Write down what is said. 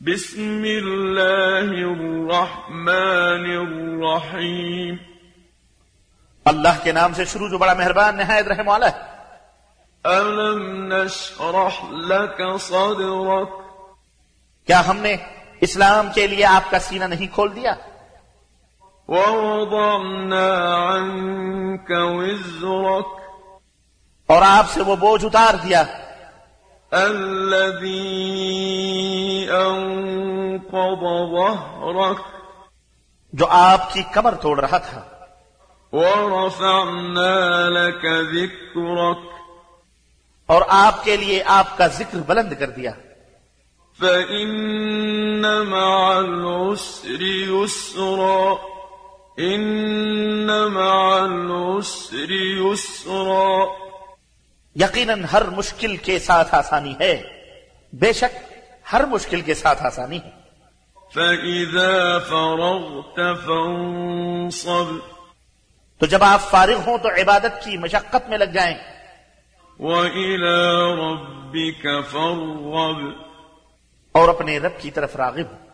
بسم اللہ الرحمن الرحیم اللہ کے نام سے شروع جو بڑا مہربان نہایت رحم والا ہے۔ أَلَمْ نَشْرَحْ لَكَ صَدْرَكَ کیا ہم نے اسلام کے لیے آپ کا سینہ نہیں کھول دیا؟ وَوَضَعْنَا عَنْكَ وِزْرَكَ اور آپ سے وہ بوجھ اتار دیا الَّذِي أَنْقَضَ ظَهْرَكَ جو آپ کی کمر توڑ رہا تھا۔ وَرَفَعْنَا لَكَ ذِكْرَكَ اور آپ کے لیے آپ کا ذکر بلند کر دیا۔ فَإِنَّ مَعَ الْعُسْرِ يُسْرًا إِنَّ مَعَ الْعُسْرِ يُسْرًا یقیناً ہر مشکل کے ساتھ آسانی ہے، بے شک ہر مشکل کے ساتھ آسانی ہے۔ فَإِذَا فَرَغْتَ فَانصَبْ تو جب آپ فارغ ہوں تو عبادت کی مشقت میں لگ جائیں۔ وَإِلَى رَبِّكَ فَارْغَب اور اپنے رب کی طرف راغب ہوں۔